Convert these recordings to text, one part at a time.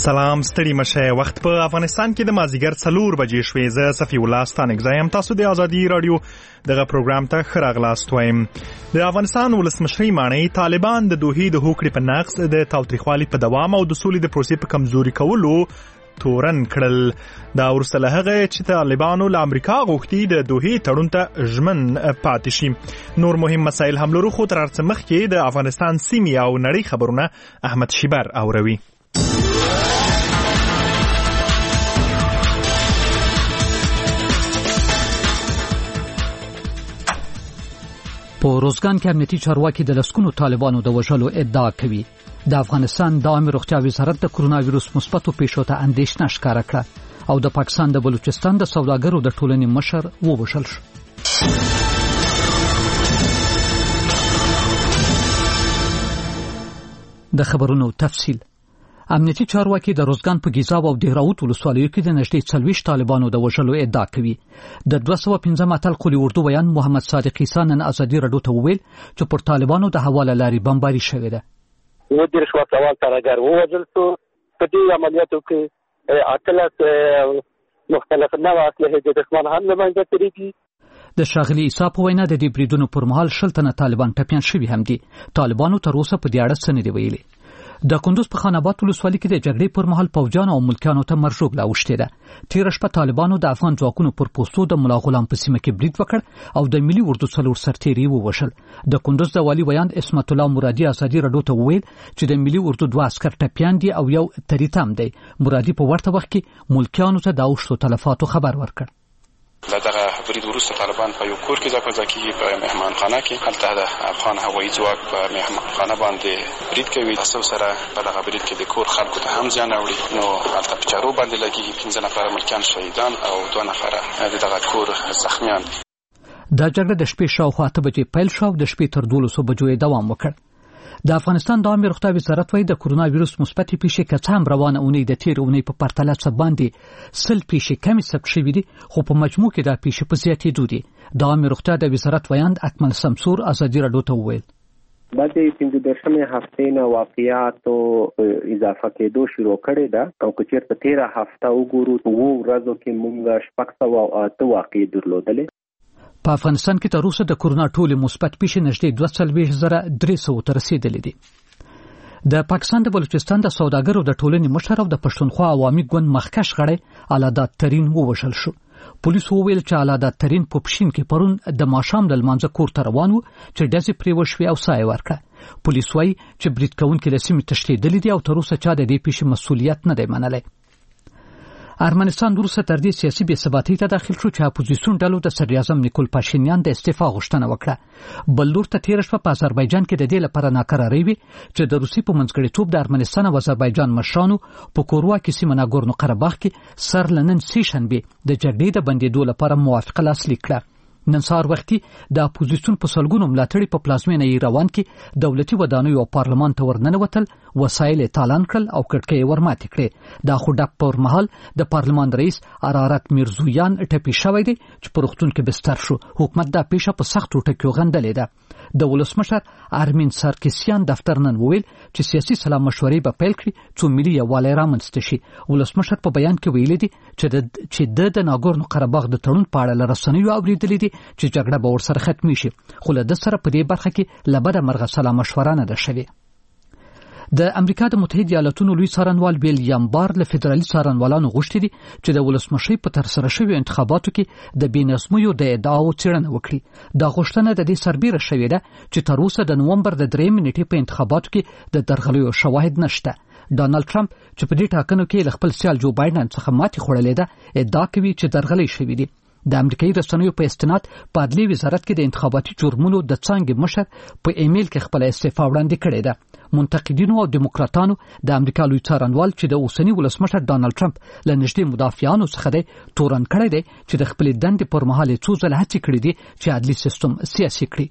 سلام ستړي مشه. وخت په افغانستان کې د مازیګر 4 بجې شوې. زه صفی الله ستانک زایم. تاسو د ازادي رادیو دغه پروګرام ته ښه راغلاست وایم. د افغانستان ولسمشرۍ ماڼۍ طالبان د دوحې د هوکړې په نقض، د تاوتریخوالي په دوام او د سولې د پروسې په کمزوري کولو تورن کړل. دا وروسته له هغه چې طالبانو له امریکا غوښتي د دوحې تړون ته ژمن پاتې شي. نور مهم مسایل هم لرو، خو تر هر څه مخکې د افغانستان سیمې او نړۍ خبرونه احمد شیبر اوروي. په روزګان کې امنیتي چارواکي د لسکونو طالبانو د وژلو ادعا کوي. د افغانستان دائمي روغتیا وزارت د کرونا وایروس مثبتو پیښو ته اندېښنه ښکاره کړه او د پاکستان د بلوچستان د سوداګرو د ټولنې مشر ووژل شو. د خبرونو تفصیل. امنیتي چارواکي د روزګان په ګیزاب او دهراوت ولسوالیو کې د نږدې 40 طالبانو د وژلو ادعا کوي. د 215 اتل قلی اردو بیان محمد صادق عیسی نن ازادي رادیو ته وویل چې پر طالبانو د حواله لاري بمباري شوې ده. و دیر شو سوال ترګر ووجل شو. په دې عملیاتو کې اتلس مختلف نوع اسلحې د دښمن هم لمنځه تللي دي. د شاغلي عیسی په وینا د دې بریدونو پر مهال 60 تنه طالبان ټپيان شوي هم دي. طالبانو تر اوسه په دې اړه څه نه دی ویلي. د کندوز په خان آباد ولسوالۍ کې د جګړې پر مهال پوجان او ملکیانو ته مرجوب لاوښتې ده. تیر شپه طالبانو د افغان ځواکونو پر پوستو د ملا غلام په سیمه کې برید وکړ او د ملي اردو څلور سرتیري ووژل. د کندوز د والي ویاند اسمت الله مرادي ازادي رادیو ته وویل چې د ملي اردو 2 عسكر ټپيان دي او یو تریتام دی. مرادي په ورته وخت کې ملکیانو ته د اوښتو تلفاتو خبر ورکړ. دغه برید وروسته طالبان په یو کور کې ځکه په مهمانخانه کې هلته د افغان هوایي ځواک په مهمانخانه باندې برید کوي. تاسو سره په دغه برید کې د کور خلکو ته هم زیان اړوي. نو هلته په چارو باندې لګي 15 نفر ملکیان شهیدان او 2 نفر دغه کور زخمیان دي. دا جګړه د شپې شاوخوا 8 بجې پیل شو او د شپې تر 12 بجو دوام وکړ. د افغانستان دائمي روغتیا وزارت وايي د کرونا وایروس مثبتې پیښې کڅام روانه اونۍ د تیر اونۍ په پرتله څه باندې 100 پیښې کمی ثبت شوې دي، خو په مجموع کې دا پیښې په زیاتېدو دي. دائمي روغتیا د وزارت ویاند اکمل سمسور ازادي رادیو ته وویل بعد 15 هفته نه واقعیاتو اضافه کېدو شروع کړي ده او کچیر په 13 هفته وګورو وو ورځو کې موږ 608 واقعي درلودلې. په افغانستان کې تر اوسه د کرونا ټولې مثبت پیښې نږدې 22,300 ته رسیدلې دي. د پاکستان د بلوچستان د سوداګرو د ټولنې مشر او د پښتونخوا عوامي ګوند مخکښ غړی علادات ترین ووژل شو. پولیسو وویل چې علادات ترین په پښین کې پرون د ماښام د لمانځه کور ته روان و چې ډزې پرې وشوې او ساه یې ورکړه. پولیس وایي چې برید کوونکي له سیمې تښتېدلي دي او تر اوسه چا د دې پیښې مسؤلیت نه دی منلی. ارمنستان وروسته تر دې سیاسي بې ثباتۍ ته داخل شو چې اپوزیسیون ډلو د صدر اعظم نیکول پاشینیان د استعفا غوښتنه وکړه. بل لور ته تیر شپه په آذربایجان کې د دې لپاره ناکرارۍ وي چې د روسي په منځګړیتوب د ارمنستان او آذربایجان مشرانو په کوروا کې سیمه ناګورنو قرهباغ کې سر لنن سې شنبه د جګړې د بندېدو لپاره موافقه لاسلیک کړه. نن سهار وختي د اپوزیسیون په سلګونو ملاتړي په پلازمینه ایروان کې دولتي ودانیو او پارلمان ته ورننوتل، وسایل تالان کړل او کړکۍ ورماتې کړې. دا خو ډک پر مهال د پارلمان رئیس ارارات میرزویان ټپي شوی دی چې په روغتون کې بستر شو. حکومت دا پیښه په سختو ټکیو غندلې ده. د ولسمشر ارمین سارکسیان دفتر نن وویل چې سیاسي سلا مشورې به پیل کړي چې ملي یووالی رامنځته شي. ولسمشر په بیان کې ویلي دی چې د ناګورنو قرهباغ د تړون په اړه له رسنیو اورېدلي دي چې جګړه به ورسره ختمي شي، خو له د سره په دې برخه کې له بده مرغه سلا مشوره نه ده شوې. د امریکا د متحده ایالاتونو لوی څارنوال ویلیام بار له فدرالي څارنوالانو غوښتي دي چې د ولسمشۍ په ترسره شویو انتخاباتو کې د بېنظمیو د ادعاو څېړنه وکړي. دا غوښتنه د دې سربیره شوې ده چې تر اوسه د نومبر د 3 نیټې په انتخاباتو کې د درغلیو شواهد نشته. ډانلډ ټرمپ چې په دې ټاکنو کې له خپل سیال جو بایدن څخه ماتې خوړلې ده ادعا کوي چې درغلي شوې دي. د امریکایي رسنیو په استناد په عدلي وزارت کې د انتخاباتي جرمونو د څانګې مشر په ایمیل کې خپل استعفا وړاندې کړې ده. منتقدینو او دیموکراتانو د امریکا لوی څارنوال چې د اوسنی ولسمشر ډانلډ ټرمپ له نږدې مدافعانو څخه دی تورن کړی دی چې د خپل دندې پر مهال څو ځله هڅې کړې دي چې عدلي سیستم سیاسي کړي.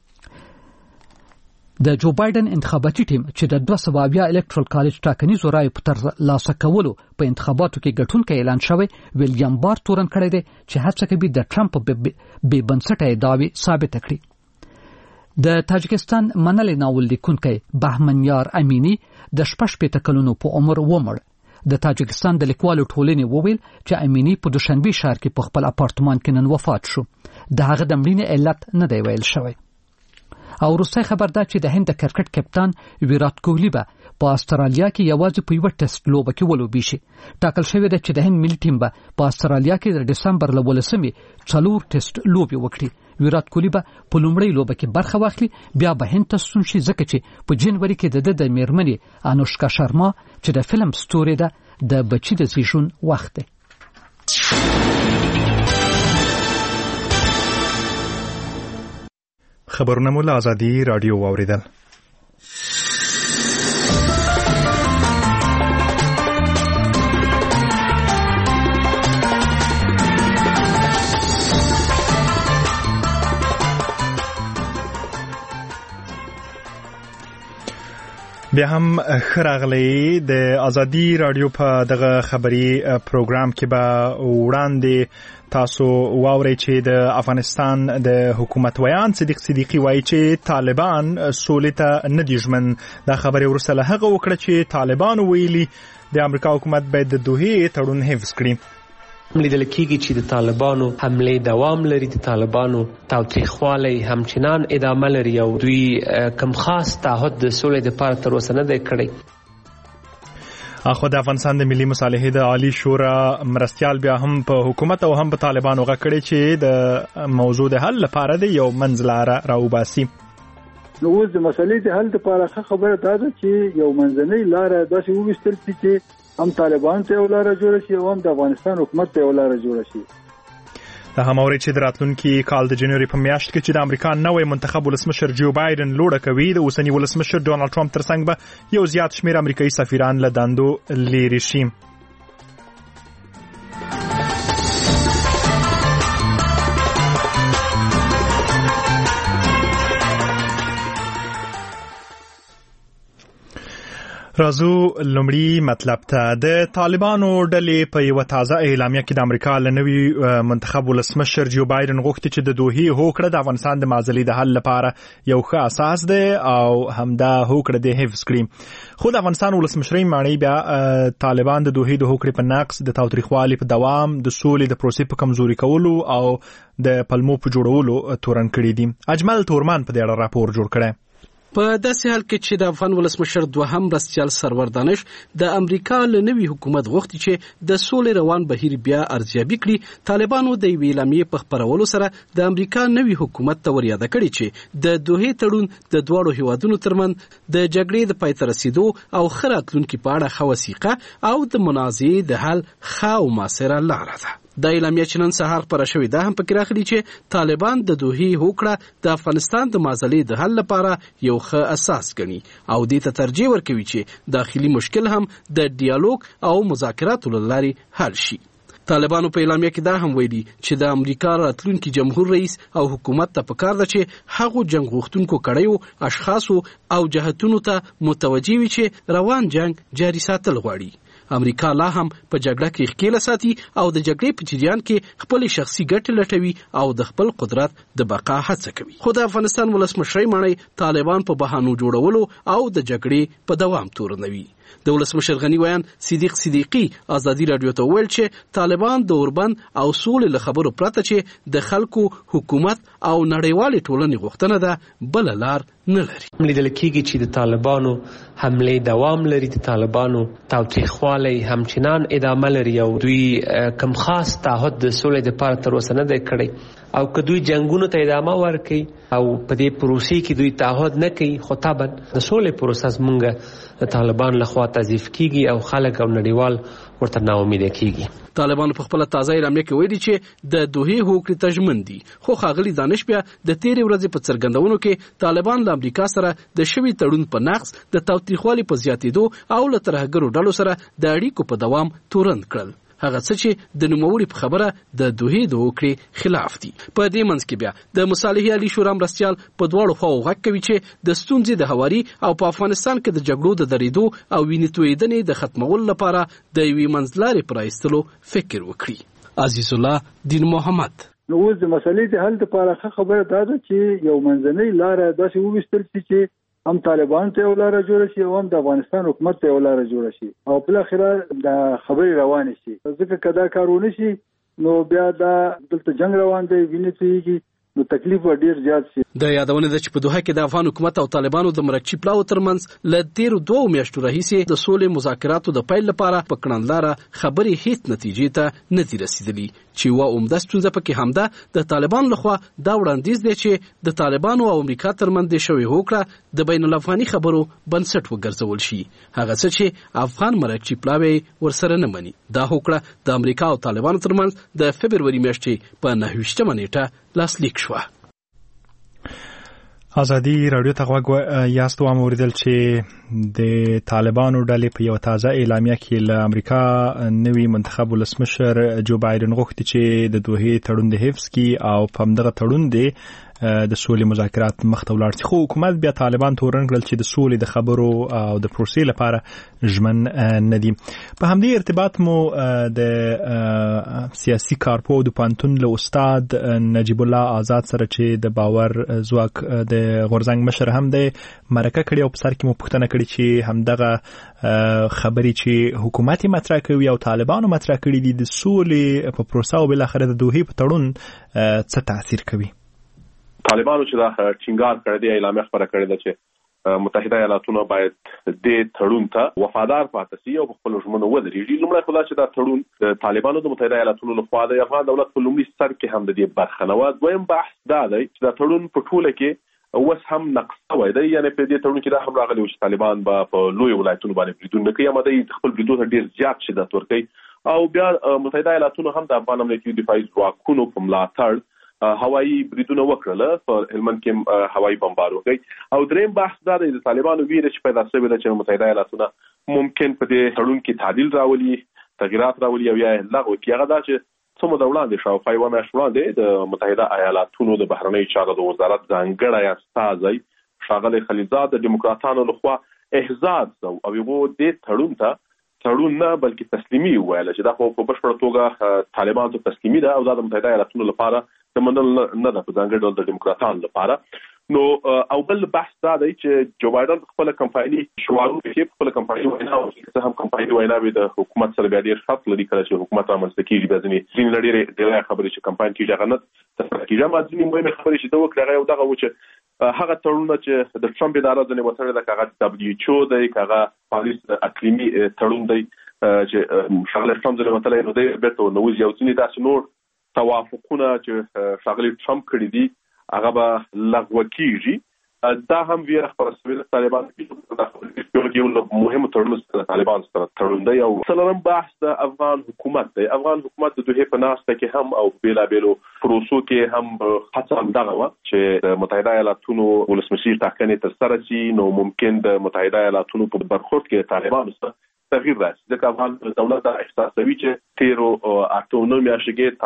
د جو بایدن انتخاباتي ټیم چې د 200 الکترال کالج ټاکنیزو رایو په ترلاسه کولو په انتخاباتو کې ګټونکی اعلان شوی، ویلیام بار تورن کړی دی چې هڅه کوي د ټرمپ بې بنسټه ادعاوې ثابت کړي. د تاجکستان منلې ناول لیکونکی بهمن یار امینی د 18 کلونو په عمر ومړ. د تاجکستان د لیکوالو ټولنې وویل چې امینی په دوشنبه ښار کې په خپل اپارتمان کې نن وفات شو. د هغه د مړینې علت نه دی ویل شوی. او وروستی خبر دا چې د هند د کرکټ کپتان ویرات کوهلی به په استرالیا کې یوازې په یو ټیسټ لوبه کې ولوبي شي. ټاکل شوی دی چې د هند ملي ټیم به په استرالیا کې د دسمبر له 18مې 4 ټیسټ لوبې وکړي. ویرات کوهلی به په لومړۍ لوبه کې برخه واخلي، بیا به هند ته ستون شي ځکه چې په جنوري کې د میرمنې انوشکا شرما چې د فلم ستوري ده د بچي د زیږون وخت دی. خبرونه مو له آزادي رادیو واوریدل. بیا هم خراغلی د آزادي رادیو په دغه خبري پروګرام کې به وړاندې تاسو واورئ چې د افغانستان د حکومت ویان صدیق صدیقی وایي چې طالبان سولې ته نه دي ژمن. دا خبرې وروسته له هغه وکړه چې طالبان ویلي د امریکا حکومت باید د دوحې تړون حفظ کړي. لیدل کېږي چې د طالبانو حمله دوام لري، د طالبانو تاوتریخوالی همچنان ادامه لري او دوی کم خاص تعهد د سولې لپاره تر اوسه نه دی کړی. اخو د افغانستان د ملي مصالحې د عالی شورا مرستیال بیا هم په حکومت او هم په طالبانو غکړي چې د موضوع د حل لپاره د یو منځلاره راوباسي. نو اوس د مسلې د حل لپاره خبره ده چې یو منځنۍ لار داسې وویستل شي چې هم طالبان ته یو لار جوړ شي او هم د افغانستان حکومت ته یو لار جوړ شي. دا هم اوري چې د راتلونکي کال د جنوري په میاشت کې چې د امریکا نوی منتخب ولسمشر جو بایدن لوړه کوي، د اوسنی ولسمشر ډونالد ټرمپ ترڅنګ به یو زیات شمیر امریکایي سفیران له دندو لیرې شي. رازو لومړی مطلب ته د طالبانو ډلې په یو تازه اعلامیه کې د امریکا له نوي منتخب ولسمشر جو بایدن غوښتي چې د دوحې هوکړه د افغانستان د معضلې د حل لپاره یو ښه اساس دی او همدا هوکړه د حفظ کړي. خو د افغانستان ولسمشرۍ ماڼۍ بیا طالبان د دوحې د هوکړې په نقص، د تاوتریخوالي په دوام، د سولې د پروسې په کمزوري کولو او د پلمو په جوړولو تورن کړي دي. اجمل تورمان په دې اړه راپور جوړ کړی. په داسې حال کې چې د افغان ولسمشر دوهم مرستیال سرور دانش د امریکا له نوي حکومت غوښتي چې د سولې روان بهیر بیا ارزیابي کړي، طالبانو د یوې اعلامیې په خپرولو سره د امریکا نوي حکومت ته وریاده کړي چې د دوحې تړون د دواړو هیوادونو ترمنځ د جګړې د پای ته رسیدو او ښه راتلونکي په اړه ښه وثیقه او د منازعې د حل ښه او مؤثره لاره ده. د اعلامیه چې نن سهار خپره شوې ده هم پکې راغلي چې طالبان د دوحې هوکړه د افغانستان د معضلې د حل لپاره یو ښه اساس ګڼي او دې ته ترجیح ورکوي چې داخلي مشکل هم د ډیالوګ او مذاکراتو له لارې حل شي. طالبانو په اعلامیه کې دا هم ویلي چې د امریکا راتلونکي جمهور رئیس او حکومت ته پکار ده چې هغو جنگ غوښتونکو کړیو اشخاصو او جهتونو ته متوجي وي چې روان جنگ جاري ساتل غواړي. امریکا لا هم په جګړه کې ښکیله ساتي او د جګړې په جریان کې خپل شخصي ګټې لټوي او د خپل قدرت د بقا هڅه کوي. خو د افغانستان ولسمشرۍ ماڼۍ طالبان په بهانو جوړولو او د جګړې په دوام تورنوي. د ولسمشر غنی ویان صدیق صدیقی آزادي رادیو ته ویل چې طالبان د اوربند او سولې له خبرو پرته چې د خلکو حکومت او نړیوالې ټولنې غوښتنه ده بل لار نه لري. لیدل کېږي چې د طالبانو حمله دوام لري، د طالبانو تاوتریخوالی همچنان ادامه لري او دوی کم خاص تعهد د سولې لپاره تر اوسه نه دی کړی او که دوی جنگونو ته ادامه ورکړي او په دې پروسې کې دوی تعهد نه کوي، خو طبعا د سولې پروسس مونږ د طالبان لخوا تضعیف کیږي او خلک او نړیوال ورته ناامیده کیږي. طالبان په خپل تازه اعلامیه کې ویلي چې د دوحې هوکړې ته ژمن دي، خو ښاغلي دانش بیا د تیرې ورځې په څرګندونو کې طالبان له امریکا سره د شوي تړون په نقض، د تاوتریخوالي په زیاتېدو او له ترهګرو ډلو سره د اړیکو په دوام تورن کړل، هغه څه چې د نوموړي په خبره د دوحې د هوکړې خلاف دي. په دې منځ کې بیا د مصالحې عالی شورا مرستیال په دواړو خواو غږ کوي چې د ستونزې د هواري او په افغانستان کې د جګړو د درېدو او وینې تویېدنې د ختمولو لپاره د یوې منځلارې پرایستلو فکر وکړي. عزیز الله دین محمد. نو اوس د مسلې د حل لپاره خبره ده چې یو منځنۍ لار داسې وویستل شي چې هم طالبان ته ولاره جوړ شي او هم د افغانستان حکومت ته ولاره جوړ شي او بل اخره د خبري روان شي. ځکه کدا کارونه شي نو بیا دا دلته جنگ روان دی ویني تویږي نو تکلیف ډیر زیات شي. د یادونه ده چې په دوحه کې د افغان حکومت او طالبانو د مرکچی پلاو ترمنځ ل تیر 2 میاشتو راهیسې د سولې مذاکراتو د پیل لپاره په کړنلاره خبرې هیڅ نتیجې ته نه دي رسیدلي چې وا عمده ستونزه پکې همدا د طالبان لخوا دا وړاندیز دی چې د طالبانو او امریکا ترمنځ د شوی هوکړه د بین الافغاني خبرو بنسټ وګرځول شي. هغه څه چې افغان مرکچی پلاو ورسره نه مني. دا هوکړه د امریکا او طالبانو ترمنځ د فبرवरी میاشتې په 9 نیټه لاسلیک شو. ازادي رادیو ته غوږ یاست او موریدل چې د طالبانو ډلې په یو تازه اعلامیه کې له امریکا نوی منتخب ولسمشر جو بایدن غوښتي چې د دوحې تړون د حفظ کړي او په همدغه تړون دی د سولې مذاکرات مخته ولاړ شي. خو حکومت بیا طالبان تورن کړل چې د سولې د خبرو او د پروسې لپاره ژمن نه دي. په همدې ارتباط مو د سیاسي کارپو د پانتون له استاد نجیب الله آزاد سره چې د باور ځواک د غورځنګ مشر هم دی مرکه کړې او په سر کې مو پوښتنه کړې چې همدغه خبرې چې حکومت مطرح کوي او طالبانو مطرح کړي دي د سولې په پروسه او بل اخر د دوحې په تړون څه تاثیر کوي. طالبانو چې دا ټینګار کړی دی اعلامیه خبره کړې ده چې متحده ایالاتونه باید د تړون ته وفادار پاتې شي او خپل ژمنه ودرېږي. لومړی خو دا چې دا تړون د طالبانو د متحده ایالاتونو لخوا د افغان دولت په لومړي سر کې هم د دې برخه نه و. دویم بحث دا دی چې دا تړون په ټوله کې اوس هم نقص شوی دی. یعنې په دې تړون کې دا هم راغلی و چې طالبان به په لوی ولایتونو باندې بریدونه کوي اما دوی خپل بریدونو ته ډېر زیات شدت ورکوي او بیا متحده ایالاتونو هم د افغان امنیتي دفاعي ځواکونو په ملاتړ هوایي بریدونه وکړل په هلمند کې هوایي بمبار وکړي. او دریم بحث دا دی د طالبانو ویره چې پیدا شوې ده چې متحده ایالاتونه ممکن په دې تړون کې تعدیل راولي تغیرات راولي او یا لغوه کړي. هغه دا چې څو مده وړاندې شاوخوا یوه میاشت وړاندې د متحده ایالاتونو د بهرنیو چارو د وزارت ځانګړی استازی ښاغلی خلیلزاد د ډیموکراتانو لخوا احزاد شو او یو دې تړون نه بلکې تسلیمي ویل چې دا خو په بشپړه توګه طالبان ته تسلیمي ده او دا د متحده ایالاتونو لپاره د منل نه ده په ځانګړي ډول د ډیموکراتانو لپاره. نو او بل بحث دا دی چې جو بایدن خپل کمپایني شوارو کې خپل کمپایني وینا او چې هم کمپایني وینا به د حکومت سره بیا ډیر فرق لري کله چې حکومت رامنځته کیږي به ځینې لړۍ ډېر خبرې چې کمپاین کې ځغنت تفکیجه ما ځینې مهمه خبرې چې دا وکړه او دغه و چې هغه تړون چې د ټرمپ اداره ځنې وتره د کاغذ WHO دی کاغذ پاریس اقلیمي تړون دی چې شغله ټرمپ ځنې وتره نو دی بیرته نو یو ځینې داسې نور توافقونه چې شغله ټرمپ کړی دي هغه به لغوه کیږي. دا هم ویره خبره شوې د طالبان په یو مهمه تړون سره طالبان سره تړون دی. او څلورم بحث د افغان حکومت دی. افغان حکومت د دوحې په ناسته کې هم او بیلابیلو پروسو کې هم هڅه همدغه وه چې د متحده ایالاتونو ولسمشر ټاکنې ترسره شي نو ممکن د متحده ایالاتونو په برخورد کې طالبانو سره تغییر راشي. ځکه افغان دولت دا احساسوي چې تیرو 8 میاشتې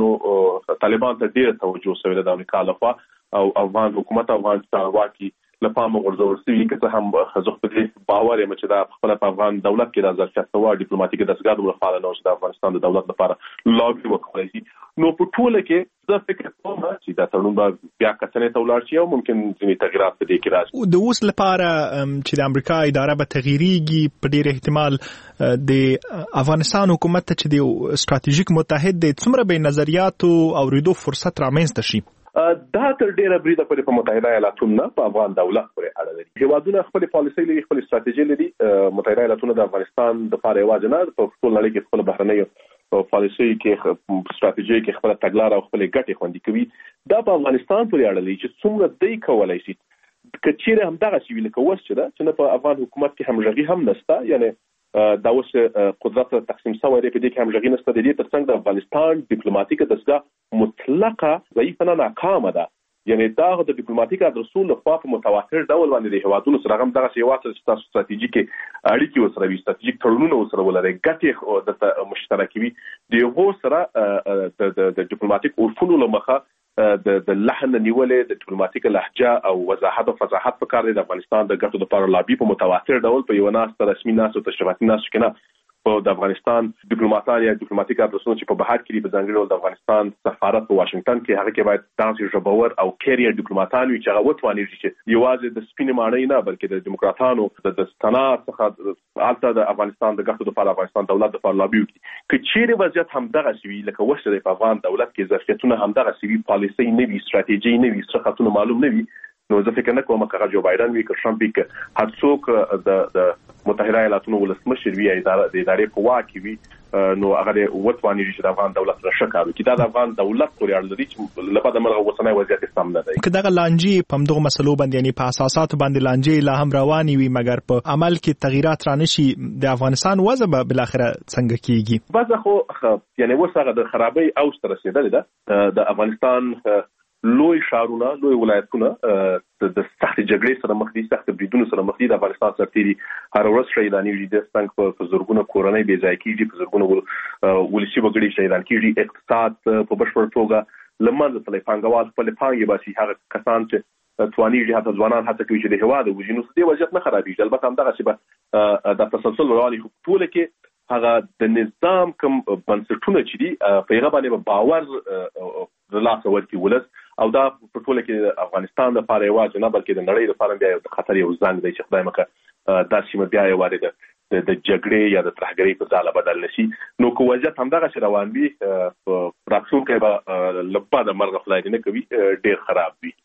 طالبان ته ډېر توجه شوې ده د امریکا لخوا او افغان حکومت او افغان چارواکي له پامه غورځول شوي که څه هم زه په دې باور یم چې دا خپله په افغان دولت کې دا ظرفیت ته وه ډیپلوماتیکي دستګاه لپاره نه چې د افغانستان د دولت لپاره لابي وکړی شي. نو په ټوله کې زه فکر کوم چې دا تړون به بیا کتنې ته ولاړ شي او ممکن ځینې تغیرات په دې کې راشي. د اوس لپاره چې د امریکا اداره به تغییریږي په ډېر احتمال د افغانستان حکومت ته چې د ستراتیژیک متحد دی څومره به نظریاتو اورېدو فرصت رامنځته شي؟ دا تر ډیره بریده پورې په متحده ایالاتونو نه په افغان دولت پورې اړه لري. هیوادونه خپل پالیسۍ لري خپل ستراتیژي لري. متحده ایالاتونو د افغانستان د لپاره یوازې نه په ټول نړۍ کې خپل بهرنیو پالیسۍ کې ستراتیژي کې خپل تګلاره او خپل ګټې خوندي کوي. دا په افغانستان پورې اړه لري چې څومره دوی کولای شي که چیرې همدغه شي لکه اوس چې نه په افغان حکومت کې همغږي هم نشته یعنی دا اوس قدرت تقسیم شوی دی په دې کې همغږي نشته. د دې ترڅنګ د افغانستان ډیپلوماټیکه دستګاه مطلقه ضعیفه نه ناکامه ده. یعنی دا د ډیپلوماټیک ادرسول لخوا په متواتر ډول باندې د هیوادونو سره هم دغه یو څه تاسو ستراتیژیک اړیکې وسره وي ستراتیژیک تړونونه وسره ولري ګټې د مشترکي وي د یو سره د ډیپلوماټیک اصولو لمخه د لحن نیولې د ډیپلوماټیک لهجه او وضاحت او فصاحت په کار دی د افغانستان د ګټو لپاره لابي په متواتر ډول په یو ناس رسمي ناس او تشریفاتي ناس کې نه په د افغانستان ډیپلوماټان یا ډیپلوماټیک ادرسونه چې په بهر کې په ځانګړي ډول د افغانستان سفارت په واشنگټن کې هغه کې باید داسې ژبور او کیریئر ډیپلوماټان وي چې هغه وتواني چې یوازې د سپینې ماڼۍ نه بلکې د دیموکراتانو د استناد څخه البته د افغانستان د ګټو لپاره افغانستان دولت لپاره لابي وکړي که چیرې وضعیت همدغه شي لکه وشته د افغان دولت کې ظرفیتونه همدغه شي پالیسي نه وي ستراتیژي نه وي څه خطونه معلوم نه وي نو زه فکر نه کوم چې جو بایدن وی که ټرمپ وی که هر څوک د متحده ایالاتونو ولسمشر وی ادارې په واک وي نو هغه وتواني چې د افغان دولت سره شکایت وکړي دا د افغان دولت پورې اړه لري چې لپاره مرغه وسنۍ وضعیت سم نه دی که دغه لانجې په دغه مسلو باندې یعنی په اساسات باندې لانجې لا هم رواني وي مګر په عمل کې تغیرات رانشي د افغانستان وضع به بل اخر څنګه کیږي بعض خو یعنی وسغه د خرابۍ او ستر رسیدل ده د افغانستان لوی شهرونه لوی ولایتونه د سخت جګړې سره مخ دي سخت بریدونو سره مخ دي د افغانستان سرتيري هر ورځ شهیدانې دي د څنګه په زورګونو کورنۍ بې ځای کیږي په زورګونو ولسی وګړي شهیدان کیږي اقتصاد په بشپړ توګه لمنځه تللی پانګوال خپل پانګې باسي هغه کسان چې توانیږي حتی ځوانان هڅه کوي چې د هواد وژنو څخه وضعیت نه خرابېږي البته همدغه چې د تسلسل رواني ټول کې هغه د نظام کوم بنسټونه چې دي په هغه باندې باور لاس ورکړي ولس او دا په ټول کې افغانستان لپاره یوازې نه بلکې د نړۍ لپاره بیا یو خطر یو زنګ دی چې خدای مکه دا سیمه بیا یو واره د جګړې یا د ترهګرۍ په ځاله بدل نشي نو کو وضعیت همدغه چې روان وي راتلونکی به لپاره د مرغ خدای نه کوي ډیر خراب وي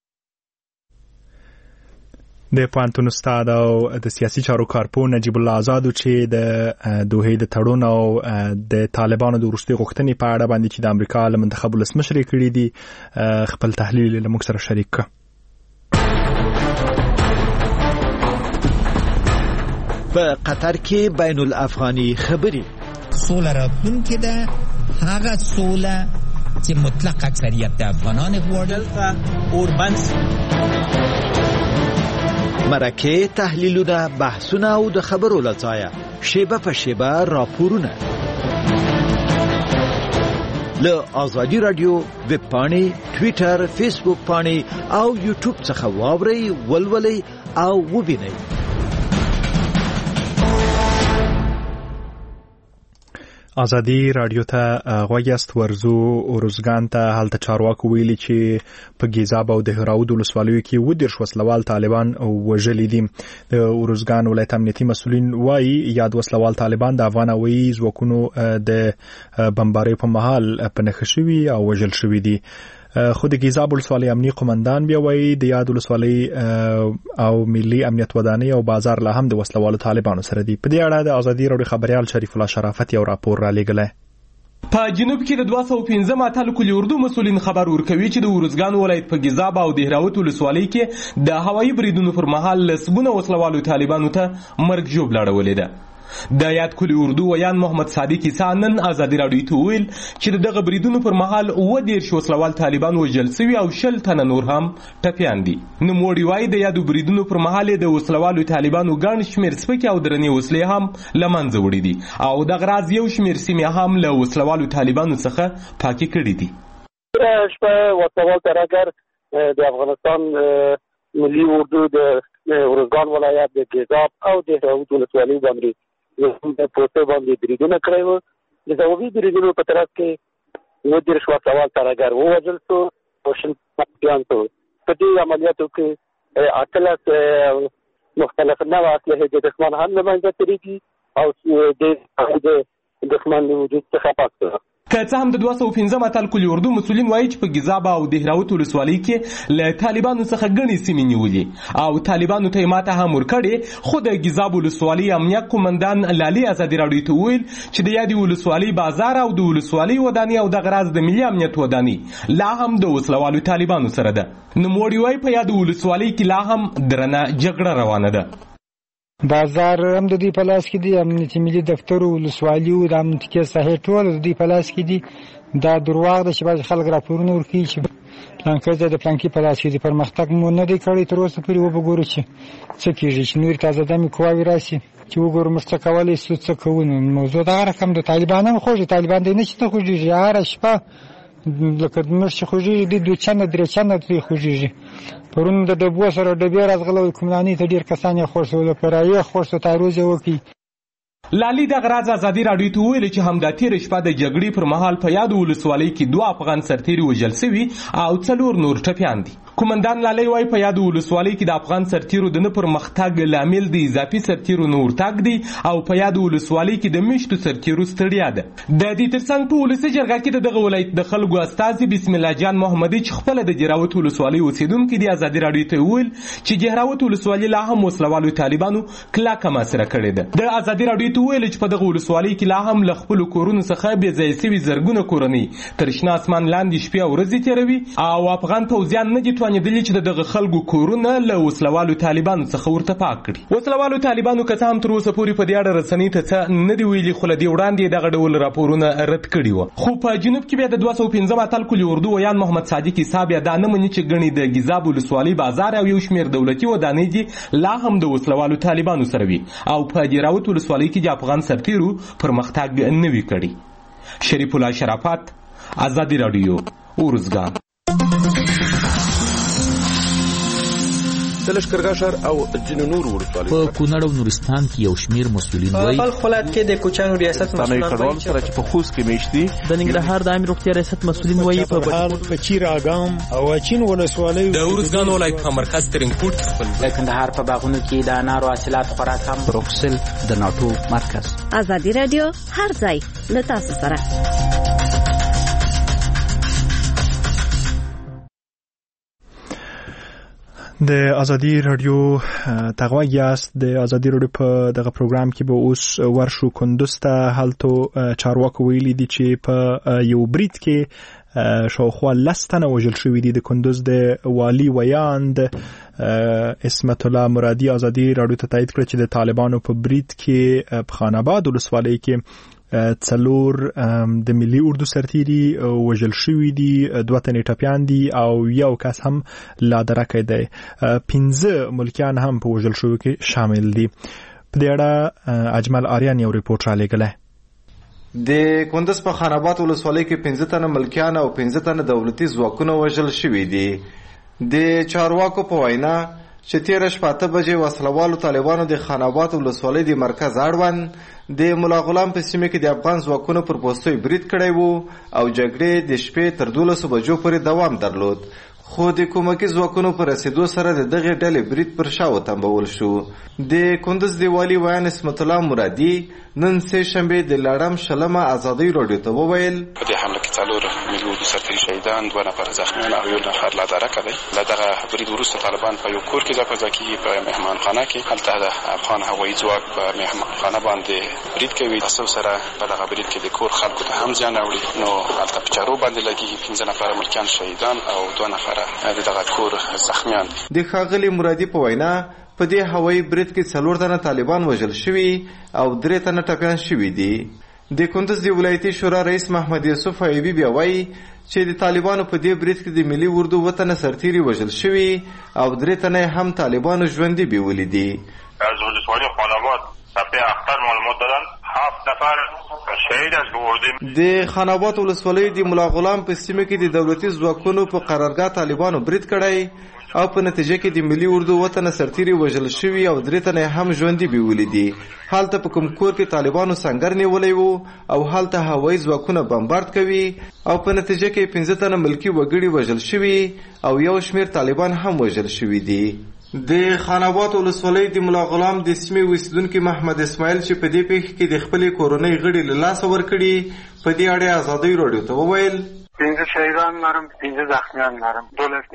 د پوهنتون استاد او د سیاسي چارو کارپو نجیب الله آزاد چې د دوحې د تړون او د طالبانو د وروستي غوښتنې په اړه باندې چې د امریکا له منتخب ولسمشر کړي دي خپل تحلیل له موږ سره شریک کړ. په قطر کې بین الافغاني خبرې سوله راتلونکې ده هغه سوله چې مطلق اکثریت د افغانان غواړي اوربن مرکه تحلیلونه بحثونه او د خبرو لځایه شیبه په شیبه راپورونه له آزادی رادیو ویب پاڼې ټوئیټر فیسبوک پاڼې او یوټیوب څخه واورئ ولولئ او وبینئ. آزادی رادیو ته غوږیاست ورزو اورزګان ته هلته چارواکو ویلي چې په ګیزاب او د هراود ولسوالیو کې 10 وسلوال طالبان وژلي دي. د اورزګان ولایت امنیتي مسؤلین وایي یاد وسلوال طالبان د افغان هوایي ځواکونو د بمبارۍ په مهال په نښه شوي او وژل شوي دي. خو د ګیزاب ولسوالۍ امنیتي قومندان بیا وایي د یاد ولسوالۍ او ملي امنیت ودانۍ او بازار لا هم د وسلوالو طالبانو سره دي. په دې اړه د آزادي رادیو خبريال شریف الله شرافت یو راپور را لېږلی. په جنوب کې د 215 اتل کلی اردو مسؤلین خبر ورکوي چې د اورزګان ولایت په ګیزاب او د هراوت ولسوالۍ کې د هوایي بریدونو پر مهال لسګونه وسلوالو طالبانو ته مرګ ژوبله اړولې ده. د یاد کلی اردو ویان محمد صادق عیسانن آزادی رادیو ته ویل چې دغه بریدونو پر مهال 10 وسلوال طالبان وژل شوي او 10 تنه نور هم ټپیان دي. نو موړي وای د یادو بریدونو پر مهال د وسلوالو طالبانو ګڼ شمیر سپکې او درنې وسلې هم لمنځه وړي دي او د غراض یو شمیر سیمې هم له وسلوالو طالبانو څخه پاکي کړي دي. شپه وسلوال ترهګر د افغانستان ملي اردو د اورزګان ولایت د ګیزاب او د هراود ولسوالۍ باندې د پروسه باندې بریدونه کړی وو. د ځوابي بریدونو په طرف کې 10 وسلوال ترهګر ووژل شو او 10 ټپیان شو. په دې عملیاتو کې 18 مختلف نوع اسلحې د دښمن هم له منځه تللي دي او د دښمن له وجود څخه پاک شو. که څه هم د 215 اتل کلی اردو مسؤلین وایي چې په ګیزاب او د هراوت ولسوالۍ کې له طالبانو څخه ګڼې سیمې نیولې او طالبانو ته ماته هم ورکړې خو د ګیزاب ولسوالۍ امنیت قومندان لالي آزادي رادیو ته ویل چې د یادې ولسوالۍ بازار او د ولسوالۍ ودانۍ او د غراض د ملي امنیت ودانۍ لا هم د وسلوالو طالبانو سره ده. نوموړي وایي په یادې ولسوالۍ کې لا هم درنه جګړه روانه ده. بازار هم د دې په لاس کې دی، امنیتي ملي دفتر ولسوالیو د امنیتي صحې ټول د دې په لاس کې دي. دا درواغ ده چې بعضې خلک راپورونه ورکوي چې پلانکي ځای د پلانکي په لاس کې دي. پرمختګ مو نه دی کړی تر اوسه پورې. وبګورو چې څه کېږي، چې نورې تازه دمې قواوې راشي چې وګورو موږ څه کولی شو څه کوو. نو موضوع دغه رقم د طالبان هم خوږي. طالبان دی نه چې نه خوږېږي، هره شپه لکه موږ چې خوږېږي دی 2 چنده 3 چنده دوی خوږېږي. پرون د ډبو سره ډبې راځغله کوملانۍ ته ډېر کسان یې خوښ شول، په رایې خوښ شو تعرض یې وکړي. لالي د غراز ازادي راډیو ته ویل چې همدا تیر شپه د جګړې پر مهال په یاد ولسوالۍ کې 2 افغان سرتیري وژل شوي او 4 نور ټپیان دي. کومندان لالي وايي په یاد ولسوالۍ کې د افغان سرتیرو د نه پرمختګ لامل د اضافي سرتیرو نور تګ دی او په یاد ولسوالۍ کې د میشتو سرتیرو ستړیا ده. د دې ترڅنګ په ولسي جرګه کې دغه ولایت د خلکو استازي بسم الله جان محمدي چې خپل د جهراوت ولسوالۍ اوسیدونکو د ازادي راډیو ته ویل چې جهراوت ولسوالۍ لا هم وسلوالو طالبانو کلاکه مسره کړې ده. د ازادي راډیو ته ویل چې په دغه ولسوالۍ کې لا هم ل خپل کورونو څخه بې ځای شوي زرګونه کورنۍ تر شنه اسمان لاندې شپې او ورځې تیروي او افغان پوځیان نه دي توانېدلي چې دغه خلکو کورونه له وسلوالو طالبانو څخه ورته پاک کړي. وسلوالو طالبانو که څه هم تر اوسه پورې په دې اړه رسنۍ ته څه نه دي ویلي خو له دې وړاندې دغه ډول راپورونه رد کړي وو. خو په جنوب کې بیا د 215 اتل کلي اردو ویان محمد صادق صاحب دا نه مني چې ګڼي د ګیزاب ولسوالۍ بازار او یو شمېر دولتي ودانۍ دي لا هم د وسلوالو طالبانو سره وي او په جهراوت ولسوالۍ کې د افغان سرتیرو پرمختګ نه وي کړی. شریف الله شرافت، ازادي راډیو، ارزګان. د لښکرګاه ښار او ځینو نورو ولسوالیو په کونړ او نورستان کې یو شمېر مسؤلین وایي په خپل ولایت کې د کوچانو ریاست مسؤلان وایي چې په خوست کې میشتي د ننګرهار د عامه روغتیا ریاست مسؤلین وایي په چیراګام او چین ولسوالیو د ارزګان ولایت په مرکز ترنګپورټ خپل د کندهار په باغونو کې د انارو حاصلات خوراک هم بروکسل د ناټو مرکز. ازادي راډیو هر ځای له تاسو سره. د ازادي رادیو تغوی یاست. د ازادي رادیو په دغه پروګرام کې به اوس ورشو کندوز ته. هلته چارواکو ویلي دي چې په یو برید کې شاوخوا 10 تنه وژل شوي دي. د کندوز د والی ویاند اسمت الله مرادي ازادي رادیو ته تایید کړ چې د طالبانو په برید کې په خان آباد ولسوالۍ کې 4 د ملي اردو سرتیري وژل شوي دي، 2 تنې ټپیان دي او یو کس هم لا درکه دی. 15 ملکیان هم په وژل شوي کې شامل دي. په دې اړه اجمل آریان یو ریپورت را لېږلی. د کندز په خان آباد ولسوالۍ کې 15 تنه ملکیان او 15 تنه دولتي ځواکونه وژل شوي دي. د چارواکو په وینا چې 13:08 بجې وسلوالو طالبانو د خان آباد ولسوالۍ د مرکز اړوند د مولا غلام په سیمه کې د افغان ځواکونو پر پوستوي برید کړی وو او جګړې د شپې تر 12 بجو پورې دوام درلود. خو د کومکي ځواکونو پر رسیدو سره د دغه ډلې برید پر شا وتمبول شو. د کندز د والی ویان اسمت الله مرادي نن سه شنبه د لړم شلمه ازادي راډیو ته وویل په دې حمله کې 4 ملي اردو سرتیري شهیدان، 2 نفر زخمیان او 1 نفر لا درکه دی. له دغه برید وروسته طالبان په یو کور کې ځکه په مهمانخانه کې هلته د افغان هوایي ځواک په مهمانخانه باندې برید کوي. تاسو سره په دغه برید کې د کور خلکو ته هم ځان اوري. نو هلته په چارو باندې لګي 15 نفر ملکیان شهیدان او 2 نفر دغه کور زخمیان. د ښاغلي مرادي په وینا په دې هوایي برید کې 4 تنه طالبان وژل شوي او 3 تنه ټپیان شوي دي. د کندز د ولایتي شورا رئیس محمد یوسف ایوبی بیا وایي چې د طالبانو په دې برید کې د ملي اردو وطن سرتیري وژل شوي او 3 تنه هم طالبانو ژوندي بیولي دي. از ولسوالی خان آباد صفحه اختر معلومات دادن 7 نفر شهید از اردو. د خان آباد ولسوالۍ د مولا غلام په سیمه کې د دولتي ځواکونو په قرارګاه طالبانو برید کړی او په نتیجه کې د ملي اردو وطن سرتیري وژل شوي او 3 تنه هم ژوندي بیولي دي. حالته په کوم کور کې طالبانو سنگر نیولی وو او حالته هوایي ځواکونه بمبارد کوي او په نتیجه کې 15 تنه ملکی وګړي وژل شوي او یو شمیر طالبان هم وژل شوي دي. د خان آباد ولسوالۍ د مولا غلام د سیمې اوسیدونکي محمد اسماعیل چې په دې پیښه کې د خپلې کورنۍ غړي له لاسه ورکړي په دې اړه ازادي راډیو ته وویل 15 شهیدان دارم، 15 زخمیان دارم.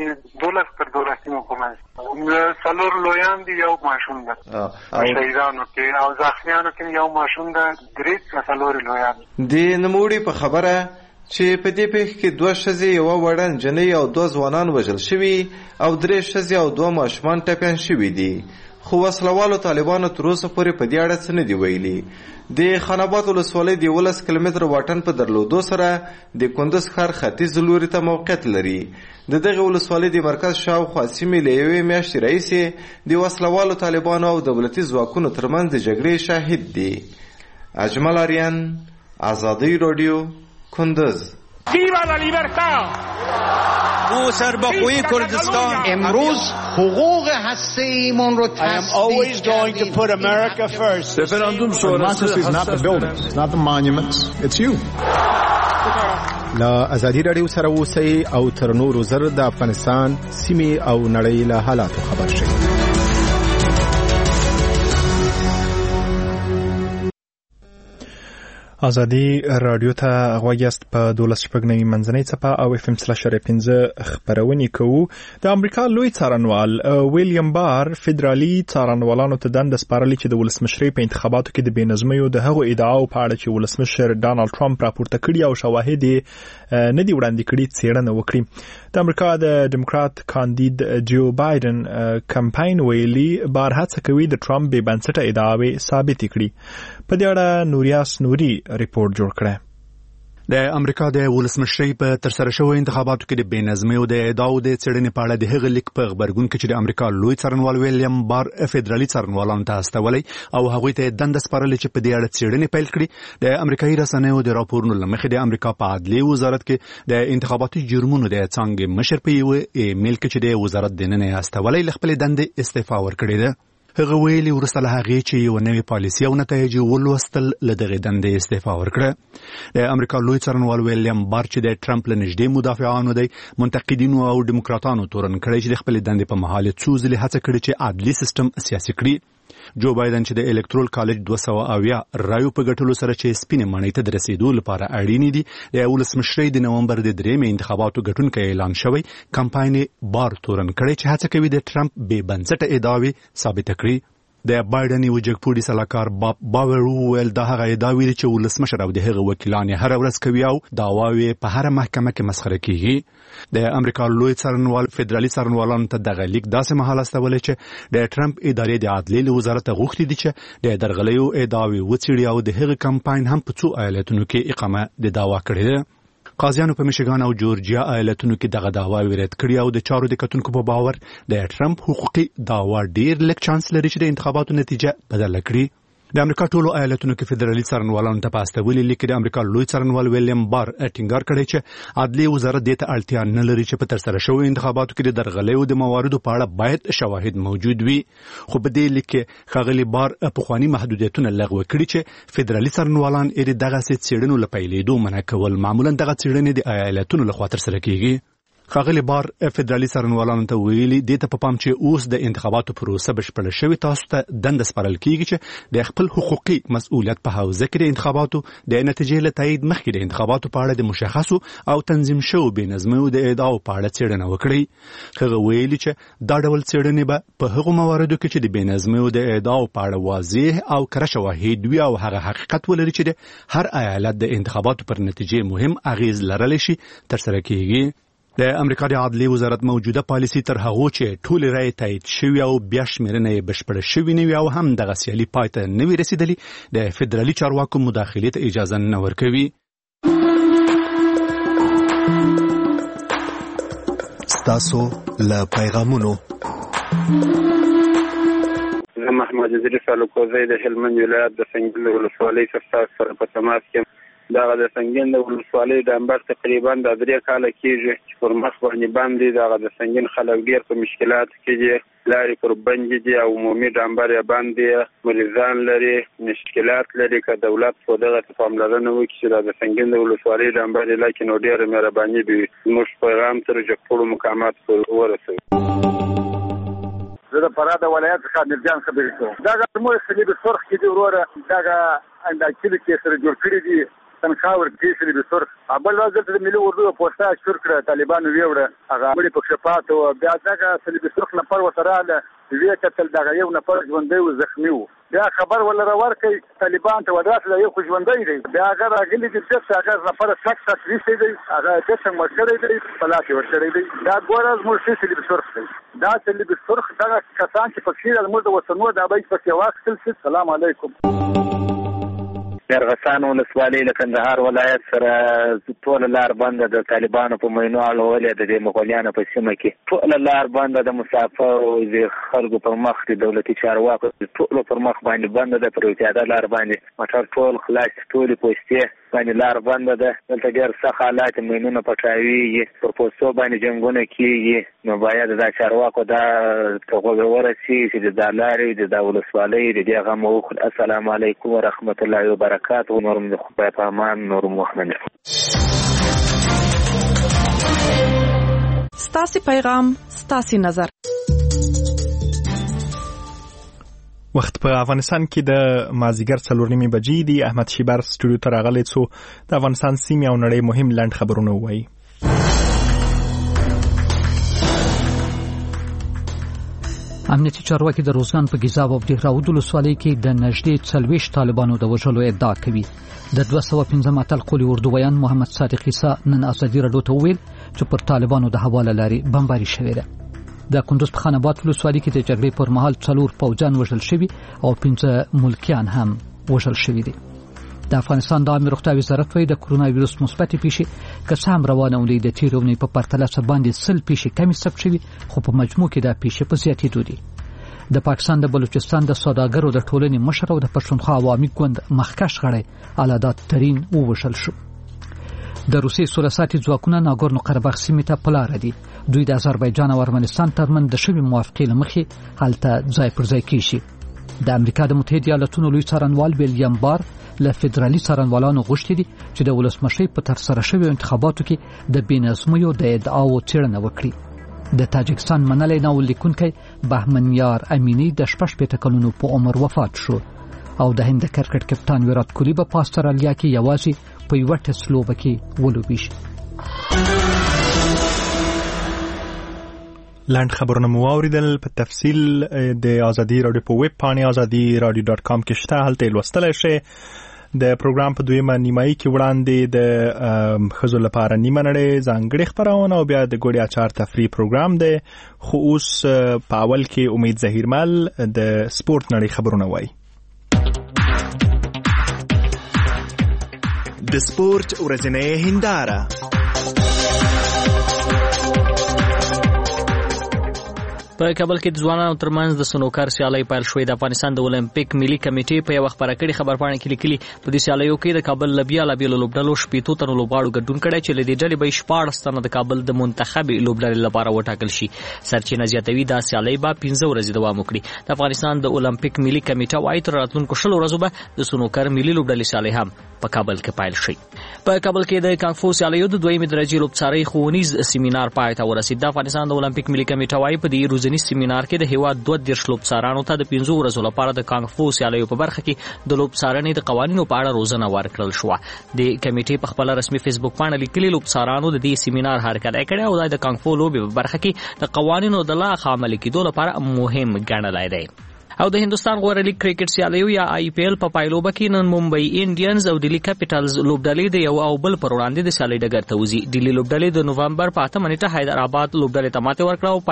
دولت پر دولتی حکومت 4 لویان دي، یو ماشوم ده. شهیدانو کې او زخمیانو کې یو ماشوم ده، 3 لویان. د نموړي په خبره چې په دې پیښه کې 2 ښځې، یوه وړه نجلۍ او 2 ځوانان وژل شوي او 3 ښځې او 2 ماشومان ټپیان شوي دي. خو وسلوالو طالبانو تر اوسه پورې په دې اړه څه نه دي ویلي. د خان آباد ولسوالۍ د 11 کیلومتره واټن په درلودو سره د کندز ښار ختیځ لوري ته موقعیت لري. د دغه ولسوالۍ د مرکز شاوخوا سیمې له یوې میاشتې راهیسې د وسلوالو طالبانو او دولتي ځواکونو ترمنځ د جګړې شاهد دي. اجمل آریان، ازادي راډیو، کندز. ¡Viva la libertad! او سربخوی کردستان امروز حقوق هسته‌ایمون رو always going to put America first. Referendum sonrası is not the buildings, it's not the monuments, it's you. لا ازادي رادیو سره اوسئ او تر نورو زر د افغانستان سیمه او نړۍ له حالاتو خبر شئ. ازادي رادیو ته غوږ یاست په 12 منځنۍ څپه او FM/5 خبرونه کوو. د امریکا لوی څارنوال ویلیام بار فدرالي څارنوالانو ته دنده سپارلې چې د ولسمشرۍ په انتخاباتو کې د بېنظمیو د هغو ادعاو په اړه چې ولسمشر ډانلډ ټرمپ راپورته کړي او شواهد نه دي وړاندې کړي څېړنه وکړي. د امریکا د ډیموکرات کاندید جو بایدن کمپاین ویلي بار هڅه کوي د ټرمپ بې بنسټه ادعاوې ثابتې کړي. په دې اړه نوریاس نوري ریپورت جوړ کړی. د امریکا د ولسمشرۍ په ترسره شوی انتخاباتو کې د بېنظمیو د ادعاو د څېړنې په اړه د هغه لیک په خبرګون کې چې د امریکا لوی څارنوال ویلیام بار فدرالي څارنوالانو ته استولی او هغوی ته دنده سپارلې چې په دې اړه څېړنې پیل کړي. د امریکایي رسنیو د راپورونو له مخې د امریکا په عدلیې وزارت کې د انتخاباتي جرمونو د څانګې مشر په یوه ایمیل کې چې د وزارت دننه استولی له خپلې دندې استعفا ورکړې ده. هغه ویلي وروسته له هغې چې یوه نوې پالیسي او نتایج ولوستل له دغې دندې استعفا ورکړه. د امریکا لوی څارنوال ویلیام بار چې د ټرمپ له نږدې مدافعانو دی منتقدینو او ډیموکراتانو تورن کړی چې د خپلې دندې په مهال یې څو ځلې هڅه کړې چې عدلي سیستم سیاسي کړي. جو بایدن چې د الکترول کالج 270 رایو په ګټلو سره چې سپینې ماڼۍ ته د رسیدو لپاره اړینې دي د ولسمشرۍ د نومبر د 3 انتخاباتو ګټونکی اعلان شوی کمپاین بار تورن کړی چې هڅه کوي د ټرمپ بې بنسټه ادعاوې ثابته کړي. د بایدن یو جګپوړي سلاکار باب باور وویل دا هغه ادعاوې دي چې ولسمشر او د هغه وکیلان هر ورځ کوي او دعواوې په هر محکمه کې مسخره کیږي. د امریکا لوی څارنوال فدرالي څارنوالانو ته دغه لیک داسې مهال استولی چې د ټرمپ ادارې د عدلیې له وزارت غوښتي دي چې د درغلیو ادعاوې وڅېړي او د هغه کمپاین هم په څو ایالتونو کې اقامه د دعوا کړې ده. قاضیانو په میشیګان او جورجیا ایالتونو کې دغه دعواوې رد کړي او د چارو د کتونکو په باور د ټرمپ حقوقي دعوا ډیر لږ چانس لري چې د انتخاباتو نتیجه بدله کړي. د امریکا ټولو ایالتونو کې فدرالي څارنوالانو ته په استولي لیک د امریکا لوی څارنوال ویلیام بار ټینګار کړی چې عدلیې وزارت دې ته اړتیا نه لري چې په ترسره شویو انتخاباتو کې د درغلیو د مواردو په اړه باید شواهد موجود وي. خو په دې لیک کې ښاغلي بار پخواني محدودیتونه لغوه کړي چې فدرالي څارنوالان یې دغسې څېړنو له پیلېدو منع کول. معمولا دغه څېړنې د ایالتونو لخوا ترسره کیږي. ښاغلي بار فدرالي څارنوالانو ته ویلي دې ته په پام چې اوس د انتخاباتو پروسه بشپړه شوې تاسو ته دنده سپارل کیږي چې د خپل حقوقي مسؤلیت په حوزه کې د انتخاباتو د نتیجې له تایید مخکې د انتخاباتو په اړه د مشخصو او تنظیم شوو بېنظمیو د ادعاو په اړه څېړنه وکړي. هغه ویلي چې دا ډول څېړنې به په هغو مواردو کې چې د بېنظمیو د ادعاو په اړه واضح او کره شواهد وي او هغه حقیقت ولري چې د هر ایالت د انتخاباتو پر نتیجې مهم اغیز لرلی شي ترسره کیږي. د امریکا د عدلیې وزارت موجوده پالیسي تر هغو چې ټولې رایې تایید شوي او بیا شمیرنه یې بشپړه شوې نه وي او هم دغه سیالي پای ته نه وي رسېدلې د فدرالي چارواکو مداخلې ته اجازه نه ورکوي. ستاسو له پیغامونو زه محمد ادریس الوکوزی د هلمند ولایت د سنګین ولسوالۍ څخه سره په تماس کې دغه د سنګین د ولسوالۍ ډمبر تقریبا د 3 کاله کېږي چې پر مخ باندې باندې دغه د سنګین خلک ډېر په مشکلات کې دي. لارې پر بندې دي او عمومي ډمبر یې باندې مریضان لري مشکلات لري. که دولت په دغه ته پاملرنه وکړي چې د سنګین د ولسوالۍ ډمبر یې لکه نو ډېره مهرباني به وي. زموږ پیغام تر جګپوړو مقامات پورې ورسوي. زه د فراه د ولایت څخه میرجان خبرې کوم. دغه زموږ صلیب سرخ کې دي وروره دغه انداکلي کې سره جوړ کړي دي تنخواه ورکړي صلیب سرخ. بل ورځ دلته د ملي اردو د پوسټه شور کړه طالبانو ویوړه هغه مړي پکښې پاته وو. بیا دغه صلیب سرخ نفر ورته راغله ویې کتل دغه یو نفر ژوندی و زخمي و. بیا خبر ولره ورکړئ طالبان ته وداسې دا یو خو ژوندی دی. بیا هغه راغلي دي چې هغه نفر سک ویستی دی هغه جسم ورکړی دی په لاس یې ورکړی دی. دا ګوره زموږ ښه صلیب سرخ دی. دا صلیب سرخ دغه کسان چې پکښې زموږ د وطنو دا به یې پکې واخیستل شي. سلام علیکم. ارغسان ولسوالۍ له کندهار ولایت سره ټوله لار بنده د طالبانو په مینو اړولې د دې مغولیانو په سیمه کې ټوله لار بنده د مسافرو د خلکو پر مخ د دولتي چارواکو ټولو پر مخ باندې بنده ده. پر پیاده لار باندې موټر ټول خلاص ټولې پوستې باندې لار بنده ده، دلته ډېر سخت حالات مینونه پټاویږي، پر پوستو باندې جنګونه کېږي. نو باید دا چارواکو دا ته غوږ ورسي چې دا لارې د ولسوالۍ د دې غم وکړي. السلام علیکم ورحمت الله وبرکاته. نور مې خدای په امان، نور محمد. ستاسو پیغام، ستاسو نظر. وخت په افغانستان کې د مازیګر 4:30 بجې دی. احمد شیبر سټوډیو ته راغلی څو د افغانستان سیمې او نړۍ مهم لنډ خبرونه وایي. امنیتي چارواکي د روزګان په ګیزاب او دهراود ولسوالۍ کې د نږدې 40 طالبانو د وژلو ادعا کوي. د 215 اتل قولي اردویان محمد صادق عیسی نن ازادي راډیو ته ویل چې پر طالبانو د حواله لاري بمباري شوې ده. د کندوز په خاناباد ولسوالۍ کې د جګړې پر مهال 4 پوځیان وژل شوي او 15 ملکیان هم وژل شوي دي. د افغانستان د عامه روغتیا وزارت وايي د کرونا وایروس مثبتې پیښې که څه هم روانه وي د تیر اونۍ په پرتله باندې 100 پیښې کمې ثبت شوي، خو په مجموع کې د پیښې په زیاتېدو دي. د پاکستان د بلوچستان د سوداګرو د ټولنې مشر او د پښتونخوا عوامي ګوند مخکښ غړی علادات ترین ووژل شو. د روسي سولساتي ځواکونه ناګورنو قرهباغ سیمې ته په لاره دي. دوی د آذربایجان او ارمنستان ترمنځ د شوي موافقې له مخې هلته ځای پر ځای کیږي. د امریکا د متحده ایالاتونو لوی څارنوال ویلیام بار له فدرالي څارنوالانو غوښتي دي چې د ولسمشرۍ په ترسره شویو انتخاباتو کې د بېنظمیو د ادعاو څېړنه وکړي. د تاجکستان منلی ناول لیکونکی بهمن یار امینی د 16 کلونو په عمر وفات شو او د هند کرکټ کپتان ویرات کوهلی په استرالیا کې یوازې په یو ټسټ لوبه کې ولوبېږي. لاند خبرونه مو واوریدل. په تفصیل د ازادي رادیو په ویب پاڼې azadi.radio.com کې شته، هلته لوستلی شئ. د پروګرام په دویمه نیمایي کې وړاندې د ښځو لپاره نیمه نړۍ ځانګړې خپرونه او بیا د ګوړې اچار تفریح پروګرام دی. خو اوس په اول کې امید ظهیرمل د سپورت نړۍ خبرونه وایي. د سپورت ورځنۍ هنداره. په کابل کې د ځوانانو ترمنځ د سنوکر سیالۍ پیل شوې. د افغانستان د اولمپیک ملي کمیټې په یو خبره کړي خبرپاڼه کې لیکلي په دې سیالیو کې د کابل لبیا لوبډلو 15 تنو لوبغاړو ګډون کړی چې له دې ډلې به 14 تنه د کابل د منتخب لوبډلې لپاره وټاکل شي. سرچینه زیاتوي دا سیالۍ به 15 ورځې دوام وکړي. د افغانستان د اولمپیک ملي کمیټه وايي تر راتلونکو 20 ورځو به د سنوکر ملي لوبډلې سیالۍ هم په کابل کې پیل شي. په کابل کې د کانګفو سیالیو د دویمې درجې لوبڅارۍ ښوونیز سیمینار پای ته ورسید. د افغانستان د اولمپیک ملي کمیټه وايي په دې روزنی سیمینار کې د هیواد 22 لوبڅارانو ته د 15 ورځو لپاره د کانګفو سیالیو په برخه کې د لوبڅارنې د قوانینو په اړه روزنه ورکړل شو. د کمیټې په خپل رسمي فیسبوک باندې لیکلي لوبڅارانو د دې سیمینار هرکلی کړی او د کانګفو لوبې په برخه کې د قوانینو د لا ښه عملي کېدو لپاره مهم ګڼلی دی. او د هندستان غوره لیګ کرکټ سیالیو یا آی پی ایل په پایلوبه کې نن ممبئی انډینز او دلی کیپټلز لوبډلې د یو او بل پر وړاندې د سیالۍ ډګر ته وځي. دلی لوبډلې د نوومبر په 8 نیټه حیدرآباد لوبډلې ته ماته ورکړه او